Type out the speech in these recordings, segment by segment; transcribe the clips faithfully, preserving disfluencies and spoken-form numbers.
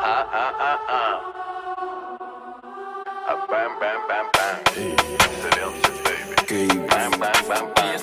Ah, ah, ah, ah. Ah, bam, bam, bam, bam. C'est l'R T, baby. Bam, bam, bam, bam.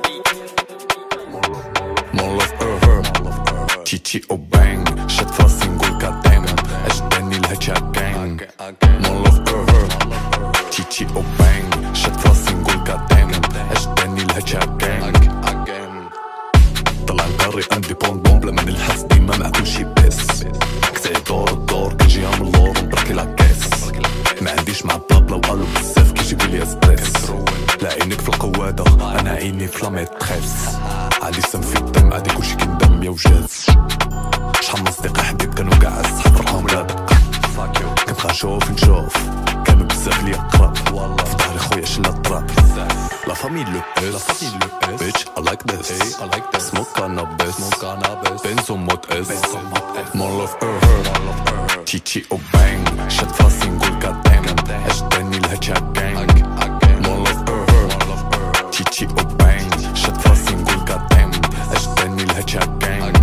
Mon love ever تيتي او بانج شد فراسي نقول كادام اجداني الهجا جانج Mon love ever تيتي او بانج شد فراسي نقول كادام اجداني الهجا جانج طلع نقري انديبوندون بلا ما نلحس ديما مع كل شي بس كتعي دور الدور كنجي عامل لور ونبركي لاكاس ما عنديش مع بابلا وقالو بزاف كيجيبولي اسبريس لا عينك في القوادة انا عيني في لاميتريس عادي سم في الدم عادي كلشي كندم يا وجاز شحال من صديق حبيب كانوا قاع الصحاب فرحهم لا دقة كنبقى نشوف نشوف كانوا بزاف ليا قراب في ظهري خويا شلا الطراب لا فامي لو اس bitch I like this smoke cannabis benzo mod اس Mon love ever تيتي او بانج شد فراسي نقول كادام اجداني الهجا جانج Mon love ever تيتي او بانج شد فراسي نقول كادام اجداني الهجا جانج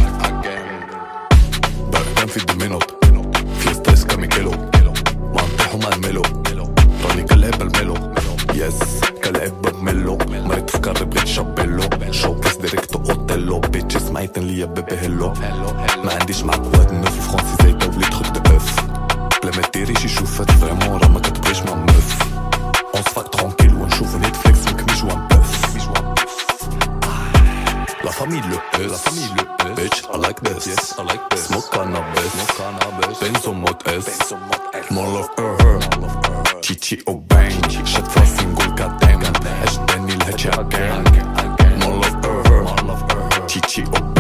برقان في الدومينوت في ستريس كاميكيلو ما نطيحو ما نميلو راني كنلعب بالميلو يس كنلعب بالميلو مريت في كاري بغيت شابيلو شو كاس ديريكتو اوتيلو بيتشي سمعيتن ليا بيبي هيلو ما عنديش معاك واد النوف الفرونسي زايدة ولي تخوك دو اف بلا ما ديريش يشوفات فريمون راه ما كتبغيش ما موف اون سفاك ترونكيل ونشوفو نيتفليكس مكميش وان بوف La famille le S, la famille le S. Bitch, I like this, yes, I like this. Smoke cannabis, smoke cannabis. Benzo mod S, Mon love ever. تيتي او بانج شد فراسي نقول كادام اجداني الهجا جانج Mon love ever تيتي او